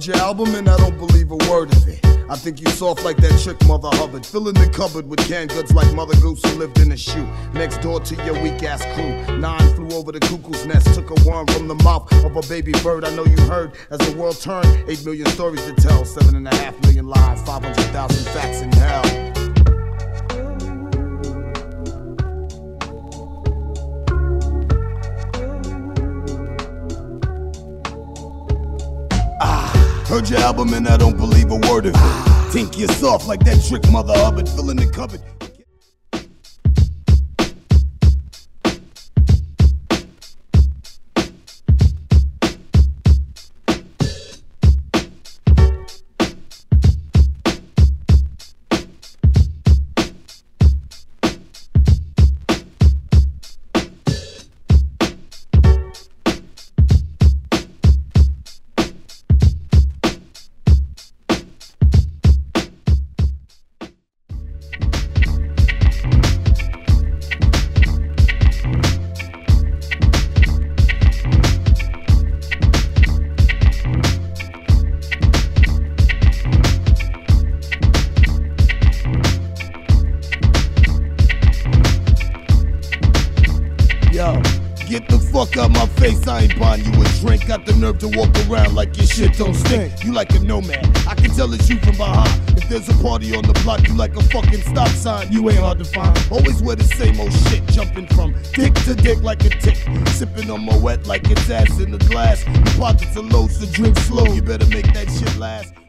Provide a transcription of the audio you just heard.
Heard your album and I don't believe a word of it. I think you soft like that chick Mother Hubbard, filling the cupboard with canned goods like Mother Goose who lived in a shoe next door to your weak ass crew. 9 flew over the cuckoo's nest, took a worm from the mouth of a baby bird. I know you heard as the world turned, 8 million stories to tell, 7.5 million lies, 500,000 facts in hell. Heard your album and I don't believe a word of it. Think you're soft like that trick Mother Hubbard, filling the cupboard. Get the fuck out my face, I ain't buying you a drink. Got the nerve to walk around like your shit don't stink. You like a nomad, I can tell it's you from behind. If there's a party on the block, you like a fucking stop sign. You ain't hard to find, always wear the same old shit. Jumping from dick to dick like a tick. Sipping on my wet like it's ass in the glass. Your pockets are low, so drink slow, you better make that shit last.